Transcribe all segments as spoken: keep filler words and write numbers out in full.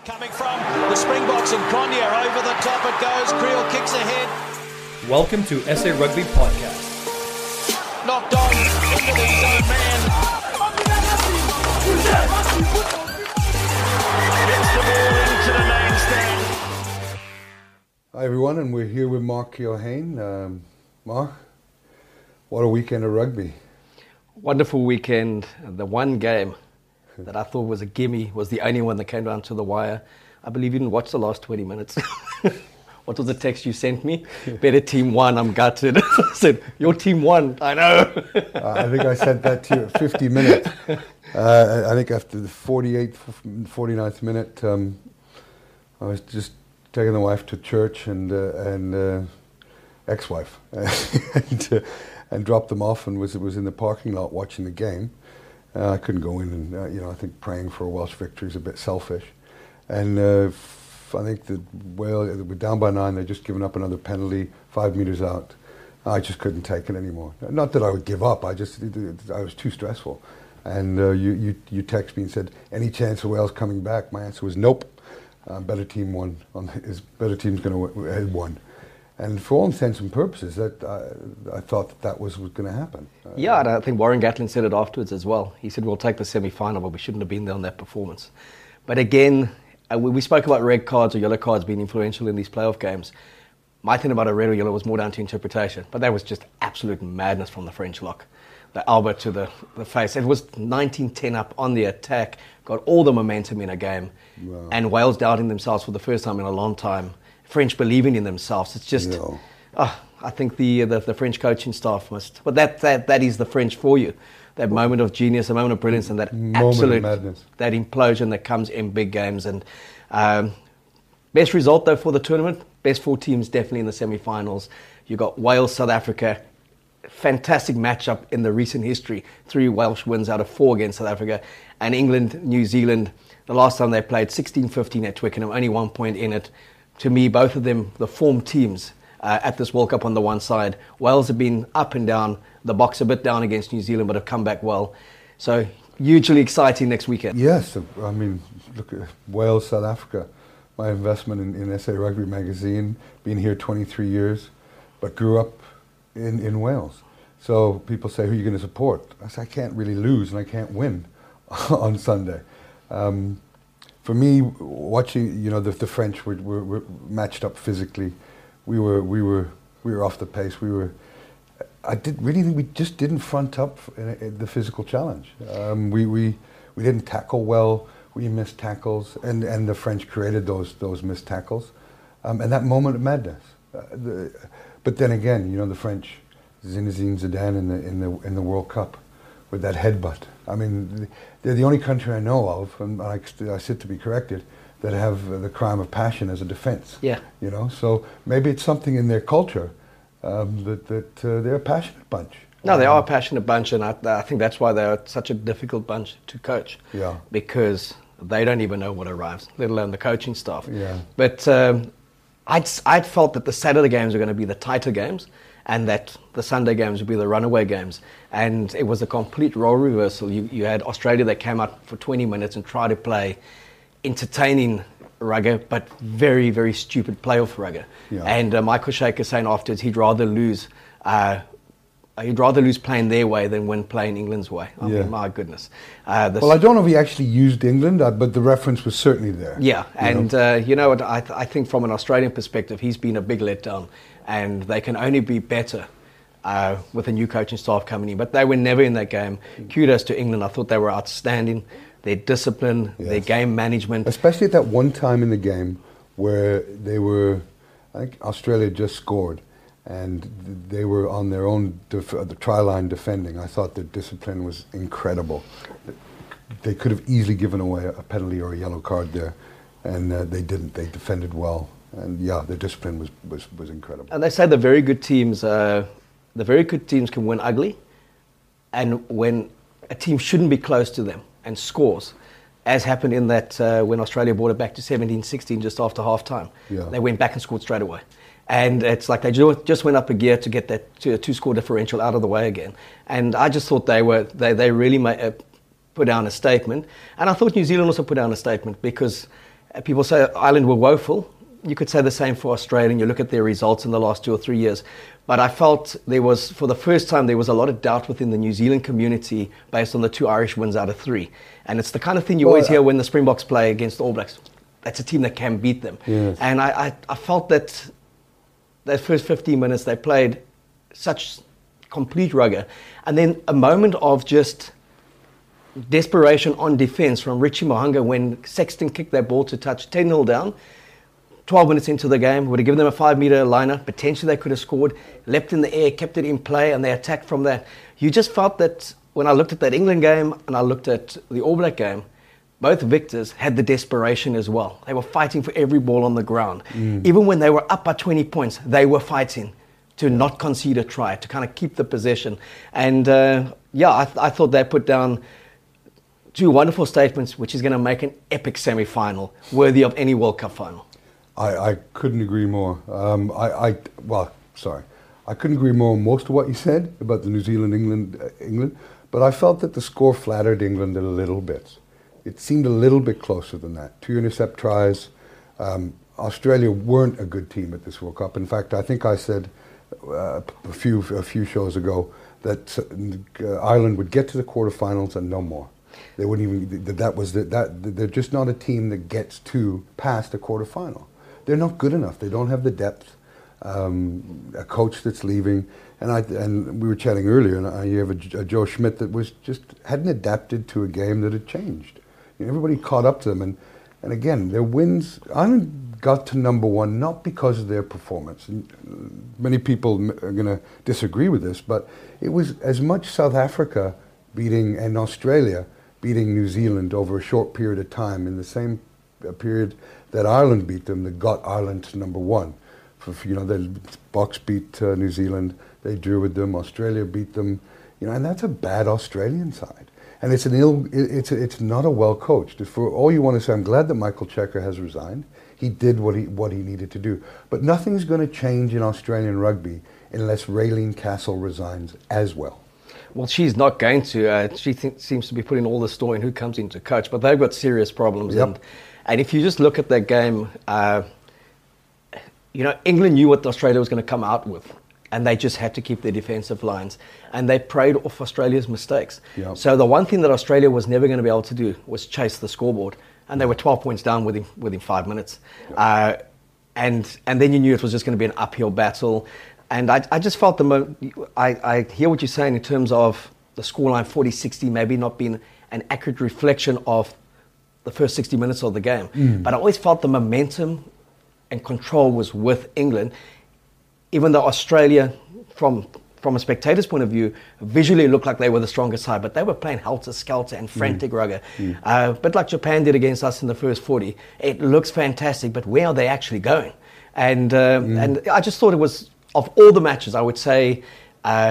Coming from the Springboks and Cronje over the top it goes. Creel kicks ahead. Welcome to S A Rugby Podcast. Knocked on into the zone man. Gets the ball into the main stand. Hi everyone, and we're here with Mark Keohane. Um, Mark, what a weekend of rugby. Wonderful weekend. The one game that I thought was a gimme was the only one that came down to the wire. I believe you didn't watch the last twenty minutes. What was the text you sent me? Better team won, I'm gutted. I said, your team won, I know. uh, I think I sent that to you at fifty minutes. Uh, I think after the forty-eighth, forty-ninth minute, um, I was just taking the wife to church and uh, and uh, ex-wife and, uh, and dropped them off, and was was in the parking lot watching the game. Uh, I couldn't go in, and uh, you know, I think praying for a Welsh victory is a bit selfish. And uh, f- I think that well, we're down by nine. They're just given up another penalty, five meters out. I just couldn't take it anymore. Not that I would give up. I just it, it, I was too stressful. And uh, you you you text me and said, any chance of Wales coming back? My answer was nope. Uh, better team won. On his better team's going to w- won. And for all intents and purposes, that uh, I thought that, that was, was going to happen. Uh, yeah, and I think Warren Gatland said it afterwards as well. He said, we'll take the semi-final, but we shouldn't have been there on that performance. But again, uh, we, we spoke about red cards or yellow cards being influential in these playoff games. My thing about a red or yellow was more down to interpretation, but that was just absolute madness from the French lock. The elbow to the, the face. It was nineteen ten up on the attack, got all the momentum in a game, wow. And Wales doubting themselves for the first time in a long time. French believing in themselves. It's just, no. oh, I think the, the the French coaching staff must. But that that that is the French for you. That moment of genius, a moment of brilliance, and that moment absolute madness. That implosion that comes in big games. And um, best result though for the tournament. Best four teams definitely in the semi-finals. You got Wales, South Africa. Fantastic matchup in the recent history. Three Welsh wins out of four against South Africa, and England, New Zealand. The last time they played sixteen fifteen at Twickenham, only one point in it. To me, both of them, the form teams uh, at this World Cup on the one side. Wales have been up and down, the box a bit down against New Zealand, but have come back well. So, hugely exciting next weekend. Yes, I mean, look at Wales, South Africa. My investment in, in S A Rugby magazine, been here twenty-three years, but grew up in, in Wales. So people say, who are you going to support? I say, I can't really lose and I can't win on Sunday. Um, For me, watching, you know, the, the French were, were, were matched up physically. We were, we were, we were off the pace. We were. I did really think we just didn't front up in, in the physical challenge. Um, we, we, we didn't tackle well. We missed tackles, and, and the French created those those missed tackles, um, and that moment of madness. Uh, the, but then again, you know, the French, Zinedine Zidane in the in the in the World Cup, with that headbutt. I mean, they're the only country I know of, and I, I sit to be corrected, that have uh, the crime of passion as a defense. Yeah. You know, so maybe it's something in their culture um, that that uh, they're a passionate bunch. No, they are a passionate bunch, and I, I think that's why they're such a difficult bunch to coach. Yeah. Because they don't even know what arrives, let alone the coaching staff. Yeah. But um, I'd I'd felt that the Saturday games were going to be the tighter games, and that the Sunday games would be the runaway games. And it was a complete role reversal. You you had Australia that came out for twenty minutes and tried to play entertaining rugby, but very, very stupid playoff rugby. Yeah. And uh, Michael Shaker saying afterwards he'd rather lose uh, he'd rather lose playing their way than win playing England's way. I yeah. mean, my goodness. Uh, well, I don't know if he actually used England, uh, but the reference was certainly there. Yeah, you and know? uh, you know what, I, th- I think from an Australian perspective, he's been a big letdown, and they can only be better uh, with a new coaching staff coming in. But they were never in that game. Kudos to England. I thought they were outstanding. Their discipline, yes. Their game management. Especially at that one time in the game where they were, I think Australia just scored, and they were on their own def- the try line defending. I thought their discipline was incredible. They could have easily given away a penalty or a yellow card there, and uh, they didn't. They defended well, and yeah, their discipline was, was, was incredible. And they say the very good teams, uh, the very good teams can win ugly, and when a team shouldn't be close to them and scores, as happened in that uh, when Australia brought it back to seventeen sixteen just after half time. Yeah. They went back and scored straight away. And it's like they just went up a gear to get that two-score differential out of the way again. And I just thought they were they, they really made, uh, put down a statement. And I thought New Zealand also put down a statement because Uh, People say Ireland were woeful. You could say the same for Australia, and you look at their results in the last two or three years. But I felt there was, for the first time, there was a lot of doubt within the New Zealand community based on the two Irish wins out of three. And it's the kind of thing you Well, always hear when the Springboks play against the All Blacks. That's a team that can beat them. Yes. And I, I, I felt that those first fifteen minutes, they played such complete rugger. And then a moment of just desperation on defence from Richie Mo'unga when Sexton kicked that ball to touch, ten nil down. twelve minutes into the game, would have given them a five-metre liner. Potentially they could have scored, leapt in the air, kept it in play, and they attacked from that. You just felt that when I looked at that England game and I looked at the All Black game, both victors had the desperation as well. They were fighting for every ball on the ground. Mm. Even when they were up by twenty points, they were fighting to not concede a try, to kind of keep the possession. And uh, yeah, I, th- I thought they put down two wonderful statements, which is going to make an epic semi-final, worthy of any World Cup final. I, I couldn't agree more. Um, I, I, well, sorry. I couldn't agree more on most of what you said about the New Zealand, England, uh, England, but I felt that the score flattered England a little bit. It seemed a little bit closer than that. Two intercept tries. Um, Australia weren't a good team at this World Cup. In fact, I think I said uh, a few a few shows ago that uh, Ireland would get to the quarterfinals and no more. They wouldn't even. That, that was the, that. They're just not a team that gets to past the quarterfinal. They're not good enough. They don't have the depth. Um, a coach that's leaving, and I and we were chatting earlier, and I, you have a, a Joe Schmidt that was just hadn't adapted to a game that had changed. You know, everybody caught up to them, and and again, their wins. Ireland got to number one not because of their performance. And many people are going to disagree with this, but it was as much South Africa beating and Australia beating New Zealand over a short period of time in the same period that Ireland beat them that got Ireland to number one. For, you know, the Box beat uh, New Zealand, they drew with them. Australia beat them, you know, and that's a bad Australian side. And it's an ill. It, it's a, it's not a well coached. For all you want to say, I'm glad that Michael Cheika has resigned. He did what he what he needed to do. But nothing's going to change in Australian rugby unless Raylene Castle resigns as well. Well, she's not going to. Uh, she th- seems to be putting all the store in who comes in to coach, but they've got serious problems. Yep. And and if you just look at that game, uh, you know, England knew what Australia was going to come out with, and they just had to keep their defensive lines, and they preyed off Australia's mistakes. Yep. So the one thing that Australia was never going to be able to do was chase the scoreboard, and they were twelve points down within within five minutes, yep. uh, and and then you knew it was just going to be an uphill battle. And I, I just felt the mo- I, I hear what you're saying in terms of the scoreline forty sixty maybe not being an accurate reflection of the first sixty minutes of the game. Mm. But I always felt the momentum and control was with England, even though Australia, from from a spectator's point of view, visually looked like they were the strongest side, but they were playing helter-skelter and frantic mm. rugger. Mm. Uh, but like Japan did against us in the first forty, it looks fantastic, but where are they actually going? And uh, mm. and I just thought it was, of all the matches, I would say uh,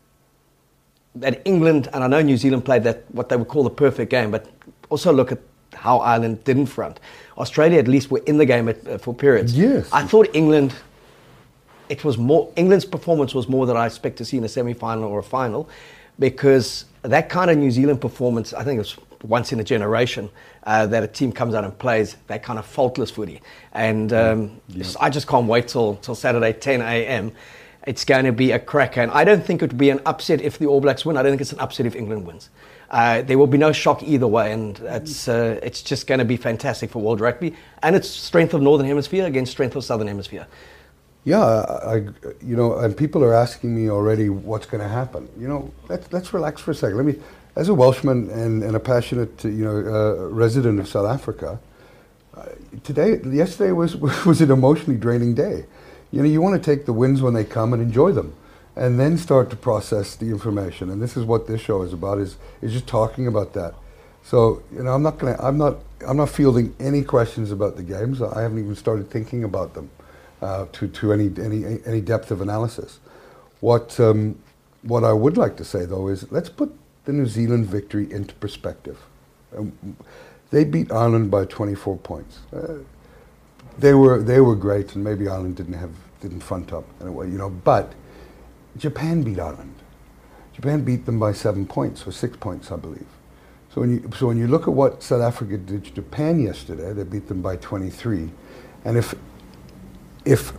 that England, and I know New Zealand played that, what they would call the perfect game, but also look at how Ireland didn't front. Australia at least were in the game at, uh, for periods. Yes. I thought England, it was more, England's performance was more than I expect to see in a semi-final or a final, because that kind of New Zealand performance, I think it's once in a generation uh, that a team comes out and plays that kind of faultless footy. And um, yeah. I just can't wait till, till Saturday, ten a.m. It's going to be a cracker. And I don't think it would be an upset if the All Blacks win. I don't think it's an upset if England wins. Uh, there will be no shock either way. And it's, uh, it's just going to be fantastic for world rugby. And it's strength of Northern Hemisphere against strength of Southern Hemisphere. Yeah, I, you know, and people are asking me already what's going to happen. You know, let's, let's relax for a second. Let me... As a Welshman and, and a passionate, you know, uh, resident of South Africa, uh, today, yesterday was was an emotionally draining day. You know, you want to take the wins when they come and enjoy them, and then start to process the information. And this is what this show is about: is is just talking about that. So, you know, I'm not gonna, I'm not, I'm not fielding any questions about the games. I haven't even started thinking about them uh, to to any any any depth of analysis. What um, what I would like to say though is let's put the New Zealand victory into perspective. Um, they beat Ireland by twenty-four points. Uh, they were they were great, and maybe Ireland didn't have didn't front up in a way, you know. But Japan beat Ireland. Japan beat them by seven points or six points, I believe. So when you so when you look at what South Africa did to Japan yesterday, they beat them by twenty-three, and if if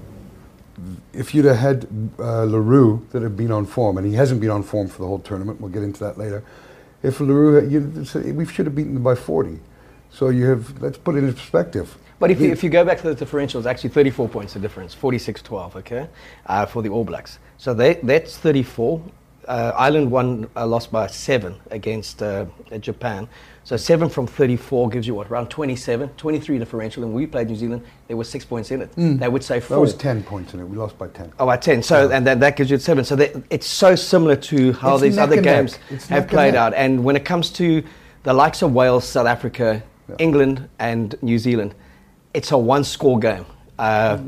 if you'd have had uh, Leroux that had been on form, and he hasn't been on form for the whole tournament, we'll get into that later. If Leroux, had, you, we should have beaten them by forty. So you have, let's put it in perspective. But if you, if you go back to the differential, it's actually thirty-four points the difference, forty-six twelve, okay, uh, for the All Blacks. So they, that's thirty-four. Uh, Ireland won, uh, lost by seven against uh, Japan. So seven from thirty-four gives you what, around twenty-seven, twenty-three differential. And when we played New Zealand, there was six points in it. Mm. They would say four. That was ten points in it. We lost by ten. Oh, by ten. So, yeah. And then that gives you seven. So they, it's so similar to how it's these other games have played out. And when it comes to the likes of Wales, South Africa, yeah. England, and New Zealand, it's a one-score game. Uh,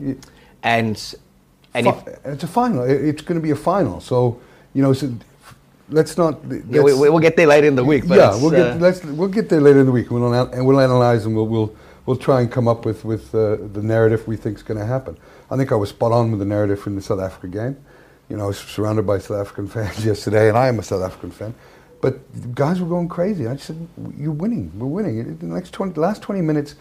and and Fi- if, it's a final. It's going to be a final. So, you know, so let's not. Let's, yeah, we, we'll get there later in the week. But yeah, we'll uh, get let's we'll get there later in the week. We'll anal- and we'll analyze and we'll we'll we'll try and come up with with uh, the narrative we think is going to happen. I think I was spot on with the narrative in the South Africa game. You know, I was surrounded by South African fans yesterday, and I am a South African fan. But the guys were going crazy. I just said, "You're winning. We're winning." In the next twenty, last twenty minutes,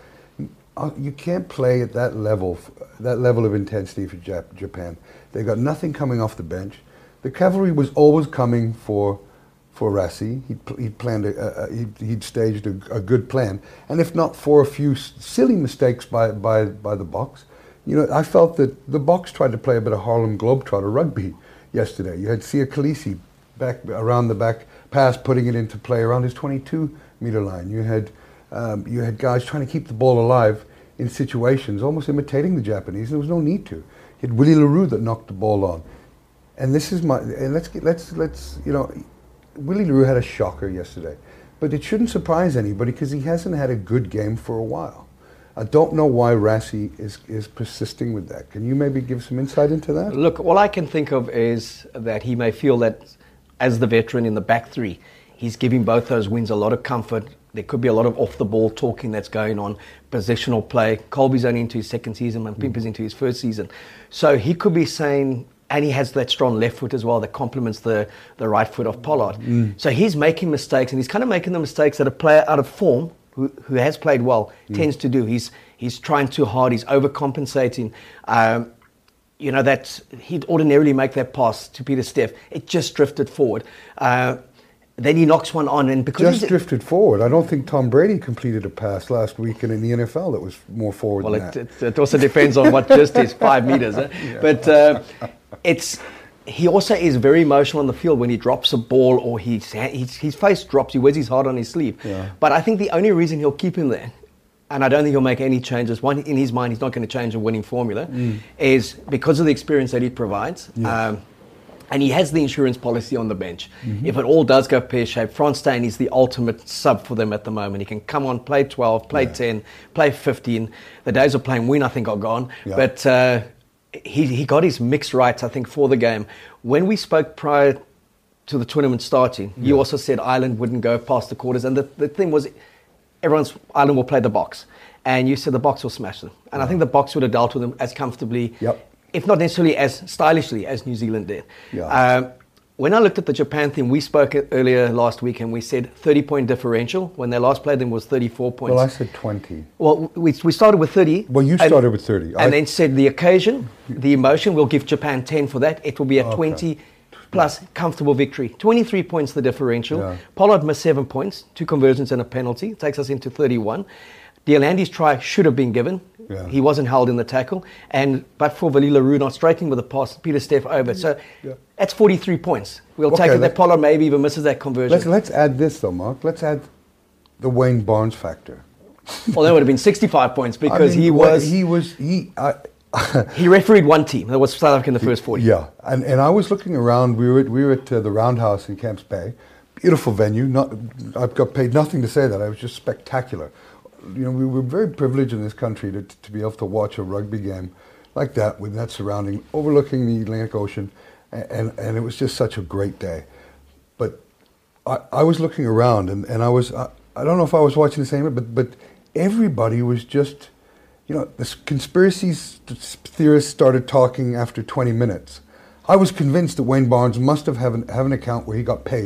you can't play at that level, that level of intensity for Jap- Japan. They got nothing coming off the bench. The cavalry was always coming for for Rassie. He'd, he'd planned, a, a, he'd, he'd staged a, a good plan, and if not for a few s- silly mistakes by, by by the Boks, you know, I felt that the Boks tried to play a bit of Harlem Globetrotter rugby yesterday. You had Sia Khaleesi back around the back pass, putting it into play around his twenty-two meter line. You had um, you had guys trying to keep the ball alive in situations, almost imitating the Japanese. There was no need to. You had Willie Leroux that knocked the ball on. And this is my, and let's, get, let's, let's, you know, Willie Leroux had a shocker yesterday. But it shouldn't surprise anybody because he hasn't had a good game for a while. I don't know why Rassie is, is persisting with that. Can you maybe give some insight into that? Look, all I can think of is that he may feel that as the veteran in the back three, he's giving both those wings a lot of comfort. There could be a lot of off-the-ball talking that's going on, positional play. Colby's only into his second season, and Pimper's into his first season. So he could be saying, and he has that strong left foot as well that complements the, the right foot of Pollard. Mm. So he's making mistakes, and he's kind of making the mistakes that a player out of form, who, who has played well, mm. tends to do. He's he's trying too hard, he's overcompensating. Um, you know, that he'd ordinarily make that pass to Pieter-Steph. It just drifted forward. Uh, Then he knocks one on, and because just he's drifted forward. I don't think Tom Brady completed a pass last weekend in the N F L that was more forward well, than it, that. It, it also depends on what just is five meters. Eh? Yeah. But uh, it's he also is very emotional on the field when he drops a ball or he's, he's, his face drops. He wears his heart on his sleeve. Yeah. But I think the only reason he'll keep him there, and I don't think he'll make any changes. One, in his mind, he's not going to change a winning formula, mm. is because of the experience that he provides. Yes. Um, And he has the insurance policy on the bench. Mm-hmm. If it all does go pear-shaped, Frans Steyn is the ultimate sub for them at the moment. He can come on, play twelve, play yeah. ten, play fifteen. The days of playing win, I think, are gone. Yeah. But uh, he, he got his mix right, I think, for the game. When we spoke prior to the tournament starting, yeah. you also said Ireland wouldn't go past the quarters. And the, the thing was, everyone's Ireland will play the Boks. And you said the Boks will smash them. And yeah. I think the Boks would have dealt with them as comfortably, yep. if not necessarily as stylishly as New Zealand did. Yeah. Um, when I looked at the Japan thing, we spoke earlier last week and we said thirty-point differential. When they last played them was thirty-four points. Well, I said twenty. Well, we we started with thirty. Well, you started and, with thirty. And I, then said the occasion, the emotion, we'll give Japan ten for that. It will be a okay. twenty plus comfortable victory. twenty-three points the differential. Yeah. Pollard missed seven points, two conversions and a penalty. It takes us into thirty-one. Delandy's try should have been given. Yeah. He wasn't held in the tackle. And but for Willie Leroux not striking with a pass, Pieter-Steph over. So yeah. that's forty-three points. We'll okay, take it that Pollard maybe even misses that conversion. Let's, let's add this though, Mark. Let's add the Wayne Barnes factor. Well, that would have been sixty-five points because I mean, he was... He was... He, I, he refereed one team. That was South Africa in the first forty. Yeah. And and I was looking around. We were at, we were at uh, the Roundhouse in Camps Bay. Beautiful venue. Not I've got paid nothing to say that. It was just spectacular. You know, we were very privileged in this country to to be able to watch a rugby game like that with that surrounding, overlooking the Atlantic Ocean, and and, and it was just such a great day. But I, I was looking around, and, and I was I, I don't know if I was watching the same, but but everybody was just, you know, the conspiracy theorists started talking after twenty minutes. I was convinced that Wayne Barnes must have have an, have an account where he got paid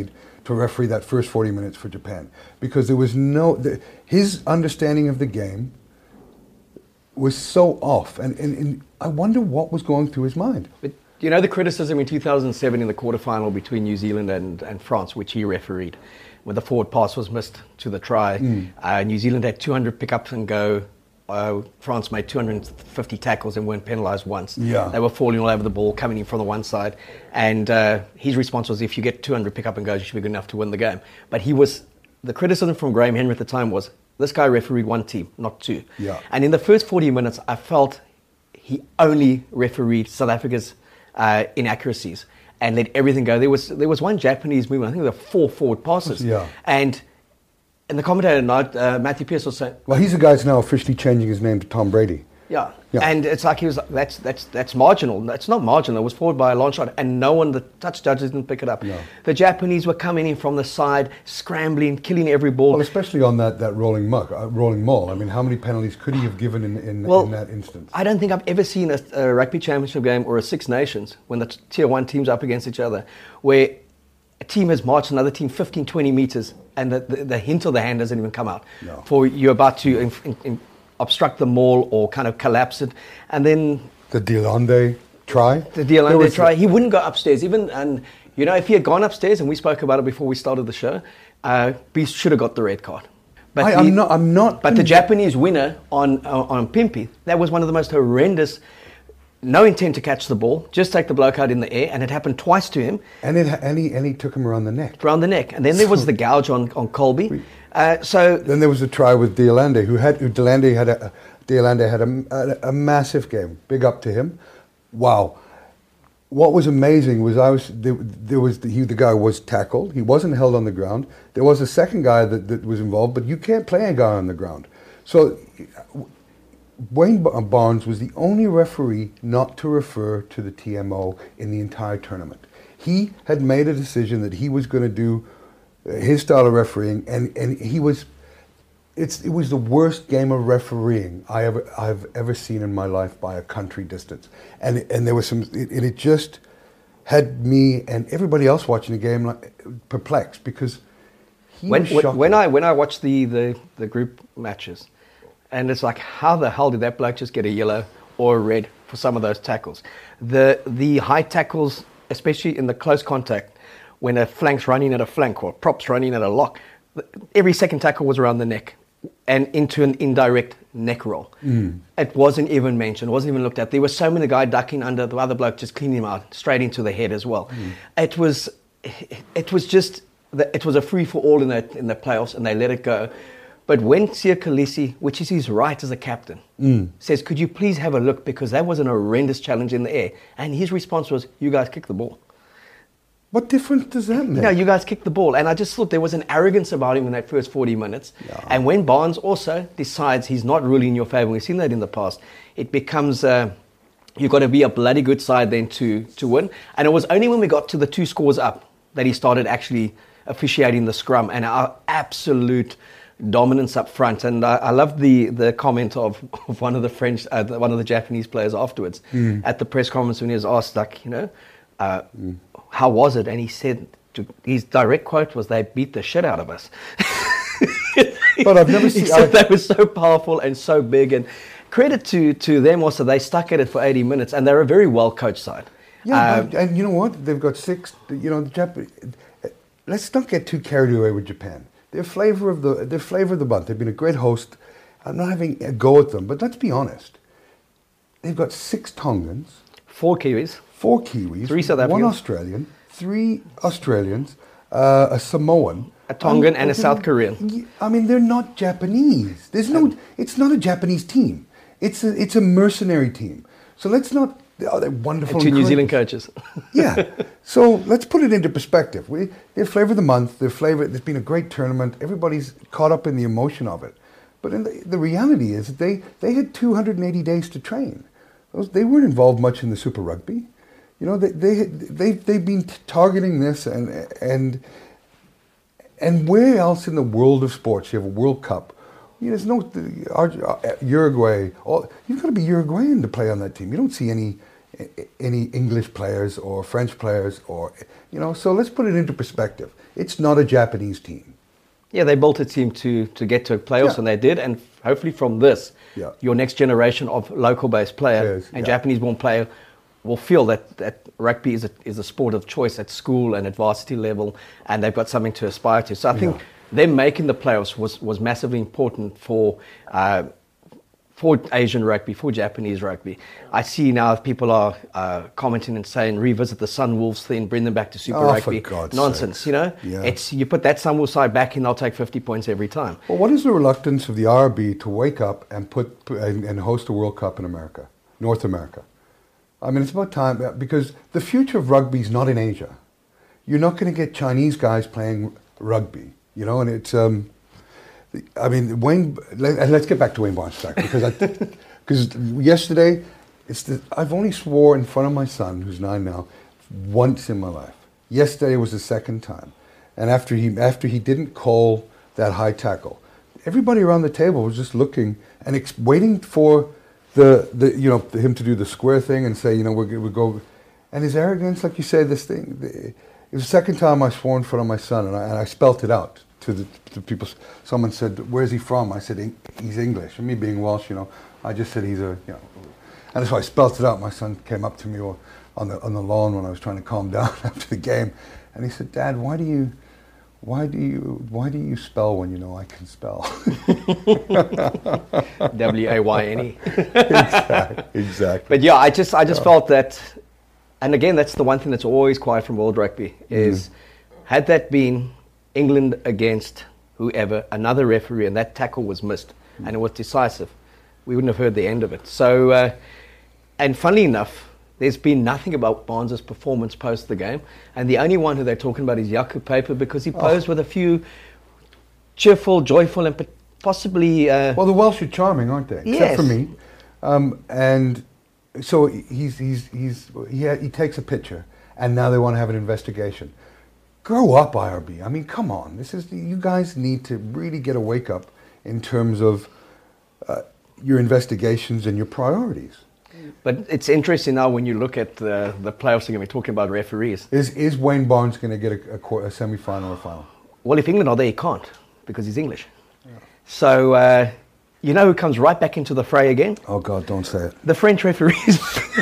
to referee that first forty minutes for Japan, because there was no the, his understanding of the game was so off, and, and, and I wonder what was going through his mind. But you know the criticism in two thousand seven in the quarterfinal between New Zealand and, and France, which he refereed, when the forward pass was missed to the try. Mm. Uh, New Zealand had two hundred pick-ups and go. Uh, France made two hundred fifty tackles and weren't penalised once. Yeah. They were falling all over the ball, coming in from the one side. And uh, his response was, if you get two hundred pick-up and goes, you should be good enough to win the game. But he was, the criticism from Graham Henry at the time was, this guy refereed one team, not two. Yeah. And in the first forty minutes, I felt he only refereed South Africa's uh, inaccuracies and let everything go. There was there was one Japanese movement, I think there were four forward passes. Yeah. And and the commentator tonight, uh, Matthew Pearce, was saying, well, he's the guy who's now officially changing his name to Tom Brady. Yeah. Yeah. And it's like he was like, that's that's that's marginal. It's not marginal. It was forward by a long shot, and no one, the touch judges didn't pick it up. No. The Japanese were coming in from the side, scrambling, killing every ball. Well, especially on that, that rolling muck, uh, rolling maul. I mean, how many penalties could he have given in, in, well, in that instance? I don't think I've ever seen a, a rugby championship game or a Six Nations when the t- tier one teams up against each other, where a team has marched another team fifteen, twenty metres, and the, the, the hint of the hand doesn't even come out. No. For you're about to in, in, in obstruct the maul or kind of collapse it, and then The de Allende try? The de Allende try. He wouldn't go upstairs. Even, and you know, if he had gone upstairs, and we spoke about it before we started the show, uh, Beast should have got the red card. But I, the, I'm not. I'm not. But the Japanese winner on uh, on Pimpy, that was one of the most horrendous. No intent to catch the ball, just take the bloke out in the air, and it happened twice to him. And it and he and he took him around the neck. Around the neck, and then there was the gouge on on Colby. Uh, so then there was a try with de Allende, who had who de Allende had a de Allende had a, a, a massive game. Big up to him. Wow. What was amazing was I was there, there was the, he the guy was tackled. He wasn't held on the ground. There was a second guy that, that was involved, but you can't play a guy on the ground. So Wayne Barnes was the only referee not to refer to the T M O in the entire tournament. He had made a decision that he was going to do his style of refereeing, and, and he was, it's it was the worst game of refereeing I ever I've ever seen in my life by a country distance, and and there was some it, it just had me and everybody else watching the game like perplexed, because he when was when, shocking. when I when I watched the, the, the group matches, and it's like, how the hell did that bloke just get a yellow or a red for some of those tackles? The the high tackles, especially in the close contact, when a flank's running at a flank or prop's running at a lock, every second tackle was around the neck and into an indirect neck roll. Mm. It wasn't even mentioned, it wasn't even looked at. There was so many, the guy ducking under, the other bloke just cleaning him out, straight into the head as well. Mm. It was it was just, it was a free-for-all in the, in the playoffs, and they let it go. But when Siya Kolisi, which is his right as a captain, mm. says, could you please have a look, because that was an horrendous challenge in the air. And his response was, you guys kick the ball. What difference does that make? You know, you guys kicked the ball. And I just thought there was an arrogance about him in that first forty minutes. Yeah. And when Barnes also decides he's not really in your favour, we've seen that in the past, it becomes, uh, you've got to be a bloody good side then to, to win. And it was only when we got to the two scores up that he started actually officiating the scrum and our absolute dominance up front. And I, I love the, the comment of, of one of the French, uh, one of the Japanese players afterwards mm. at the press conference when he was asked, like, you know, uh, mm. how was it? And he said, to, his direct quote was, they beat the shit out of us. But I've never seen... He said they were so powerful and so big. And credit to, to them also, they stuck at it for eighty minutes, and they're a very well-coached side. Yeah, um, but, and you know what? They've got six, you know, the Jap- let's not get too carried away with Japan. They're flavor of the, they're flavor of the month. They've been a great host. I'm not having a go at them, but let's be honest. They've got six Tongans. Four Kiwis. Four Kiwis. Three South Africans. One Australian. Three Australians. Uh, a Samoan. A Tongan and, and a South Korean. I mean, they're not Japanese. There's no. It's not a Japanese team. It's a. It's a mercenary team. So let's not. Oh, they're wonderful. And two New Zealand coaches. Yeah. So let's put it into perspective. We, they're flavor of the month. They're flavor. There's been a great tournament. Everybody's caught up in the emotion of it. But in the, the reality is that they, they had two hundred eighty days to train. Those, they weren't involved much in the Super Rugby. You know, they they they they've been targeting this, and and and where else in the world of sports you have a World Cup? You know, there's no uh, Uruguay. All, you've got to be Uruguayan to play on that team. You don't see any any English players or French players, or you know. So let's put it into perspective. It's not a Japanese team. Yeah, they built a team to to get to playoffs, Yeah. and they did. And hopefully, from this, Yeah. your next generation of local-based player Players, and yeah. Japanese-born player will feel that, that rugby is a, is a sport of choice at school and at varsity level, and they've got something to aspire to. So I think Yeah. them making the playoffs was, was massively important for uh, for Asian rugby, for Japanese rugby. I see now people are uh, commenting and saying revisit the Sunwolves thing, bring them back to Super Oh, for Rugby. God's Nonsense, sakes. you know. Yeah. It's you put that Sunwolves side back in, they'll take fifty points every time. Well, what is the reluctance of the R B to wake up and put and, and host a World Cup in America, North America? I mean, it's about time, because the future of rugby is not in Asia. You're not going to get Chinese guys playing rugby, you know, and it's. Um, I mean, Wayne. Let, let's get back to Wayne Barnes back, because I, because yesterday, it's the, I've only swore in front of my son, who's nine now, once in my life. Yesterday was the second time, and after he after he didn't call that high tackle, everybody around the table was just looking and ex- waiting for the the you know him to do the square thing and say, you know, we're we go, and his arrogance, like you say, this thing. The, it was the second time I swore in front of my son, and I, and I spelt it out to the to people. Someone said, "Where's he from?" I said, "He's English." And me being Welsh, you know, I just said he's a, you know, and so I spelt it out. My son came up to me on the on the lawn when I was trying to calm down after the game, and he said, "Dad, why do you, why do you, why do you spell when you know I can spell?" W A Y N E. exactly, exactly. But yeah, I just I just yeah. felt that, and again, that's the one thing that's always quiet from World Rugby is, mm. had that been England against whoever, another referee, and that tackle was missed, mm. and it was decisive, we wouldn't have heard the end of it. So, uh, and funnily enough, there's been nothing about Barnes' performance post the game, and the only one who they're talking about is Jaco Paper, because he posed oh. with a few cheerful, joyful, and possibly... Uh, well, the Welsh are charming, aren't they? Yes. Except for me. Um, and so he's, he's, he's, he, ha- he takes a picture, and now they want to have an investigation. Grow up, I R B. I mean, come on. This is you guys need to really get a wake up in terms of uh, your investigations and your priorities. But it's interesting now when you look at the, the playoffs, again, we're talking about referees. Is is Wayne Barnes going to get a, a, a semi-final or final? Well, if England are there, he can't, because he's English. Yeah. So, uh, you know who comes right back into the fray again? Oh, God, don't say it. The French referees.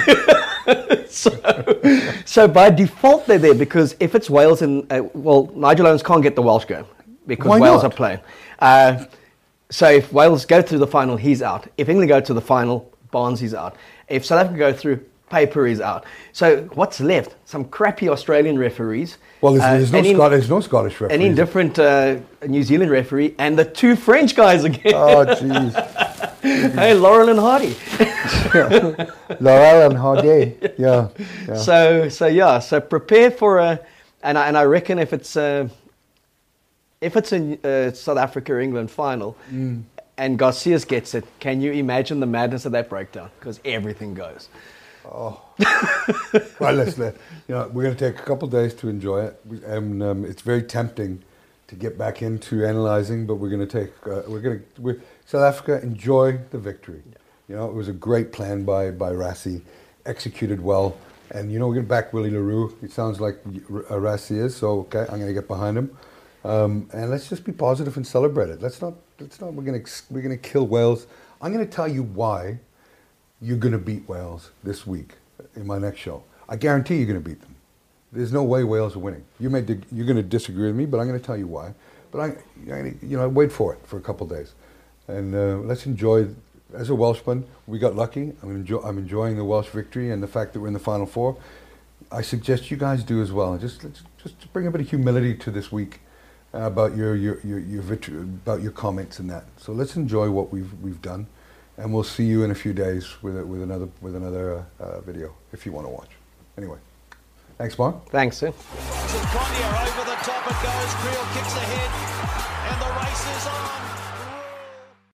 so, so by default, they're there, because if it's Wales and, uh, well, Nigel Owens can't get the Welsh game, because Why Wales not? are playing. Uh, so if Wales go through the final, he's out. If England go to the final, Barnes is out. If South Africa go through, Paper is out. So what's left? Some crappy Australian referees. Well, there's, uh, there's, no, in, Scot- there's no Scottish referees. An indifferent uh, New Zealand referee, and the two French guys again. Oh, jeez. Hey, Laurel and Hardy. Laurel and Hardy. Yeah, yeah. So, so yeah. So prepare for a, and I, and I reckon if it's a, if it's a uh, South Africa England final, mm. and Garcias gets it, can you imagine the madness of that breakdown? Because everything goes. Oh, well, let's let you know. We're going to take a couple of days to enjoy it, and um, it's very tempting to get back into analysing. But we're going to take. Uh, we're going to. We're, South Africa enjoy the victory. Yeah. You know, it was a great plan by by Rassie, executed well, and you know we're going to back Willie LaRue. It sounds like uh, Rassie is so. Okay, I'm going to get behind him, um, and let's just be positive and celebrate it. Let's not. Let's not. We're going to. We're going to kill Wales. I'm going to tell you why. You're going to beat Wales this week in my next show. I guarantee you're going to beat them. There's no way Wales are winning. You may dig- you're going to disagree with me, but I'm going to tell you why. But I, I you know, wait for it for a couple of days, and uh, let's enjoy. As a Welshman, we got lucky. I'm, enjoy- I'm enjoying the Welsh victory and the fact that we're in the Final Four. I suggest you guys do as well. Just let's just bring a bit of humility to this week uh, about your your your, your victory, about your comments and that. So let's enjoy what we've we've done. And we'll see you in a few days with a, with another with another uh, uh, video if you want to watch. Anyway, thanks, Mark. Thanks, sir. Konya over the top it goes. Creel kicks ahead, and the race is on.